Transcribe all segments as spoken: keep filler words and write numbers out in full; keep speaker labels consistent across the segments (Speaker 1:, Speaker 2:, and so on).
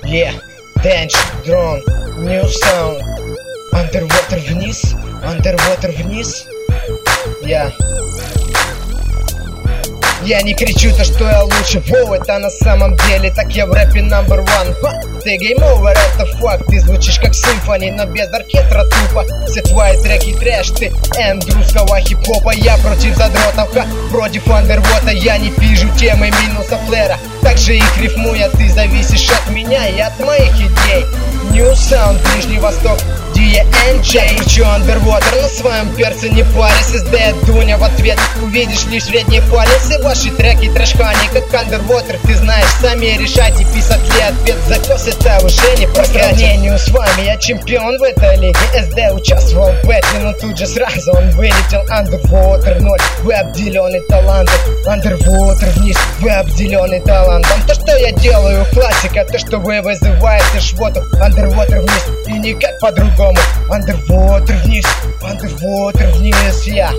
Speaker 1: Yeah, Dance, Drone, New Sound. Underwater вниз, Underwater вниз. Я Я не кричу то, что я лучше, воу, это на самом деле так я в рэпе number one. Ха, ты гейм овер, это факт. Ты звучишь как симфони, но без оркестра тупо. Все твои треки трэш, ты энд русского хип-хопа. Я против задротов, ха, против андервота. Я не вижу темы минуса флера, также их рифмуя. Ты зависишь от меня и от моих идей. New Sound, Ближний Восток, ди эн джей. Кручу Underwater на своем перце, не парясь. эс дэ Дуня в ответ, увидишь лишь средний палец. И ваши треки трэш-хани, как Underwater. Ты знаешь, сами решайте, писать ли ответ. Закос это уже не по сравнению с вами. Я чемпион в этой лиге. эс дэ участвовал в бэтле, но тут же сразу он вылетел. Underwater ноль, вы обделенный талантом. Underwater вниз, вы обделенный талантом. То, что я делаю, классика. То, что вы вызываете швоту. Underwater вниз, и никак по-другому. Underwater вниз, Underwater вниз, я.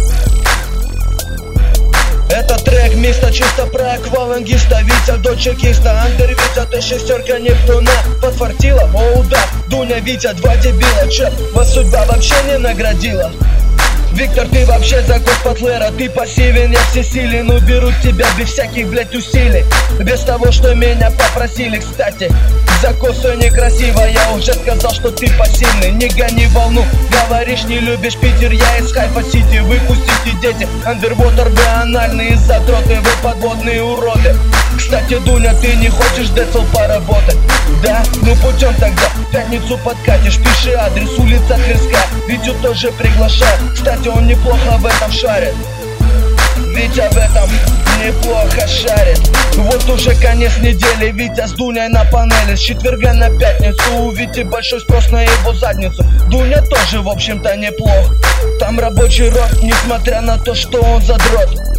Speaker 2: Это трек миста чисто про аквалангиста. Витя, дочь чекиста, Андер Витя, ты шестерка Нептуна. Подфартила, о да, Дуня, Витя, два дебила. Че, вас судьба вообще не наградила? Виктор, ты вообще закос Патлера, ты пассивен, я всесилен. Уберут тебя без всяких, блять, усилий. Без того, что меня попросили, кстати. Закосу некрасиво, я уже сказал, что ты пассивный. Не гони волну, говоришь, не любишь Питер. Я из Хайфа-Сити, выпустите дети. Underwater, вы анальные задроты, вы подводные уроды. Кстати, Дуня, ты не хочешь децл поработать? Да? Ну путем тогда, в пятницу подкатишь. Пиши адрес, улица Тверская. Витю тоже приглашаю, кстати, он неплохо в этом шарит. Витя в этом неплохо шарит. Вот уже конец недели, Витя с Дуней на панели. С четверга на пятницу у Вити большой спрос на его задницу. Дуня тоже, в общем-то, неплох. Там рабочий род, несмотря на то, что он задрот.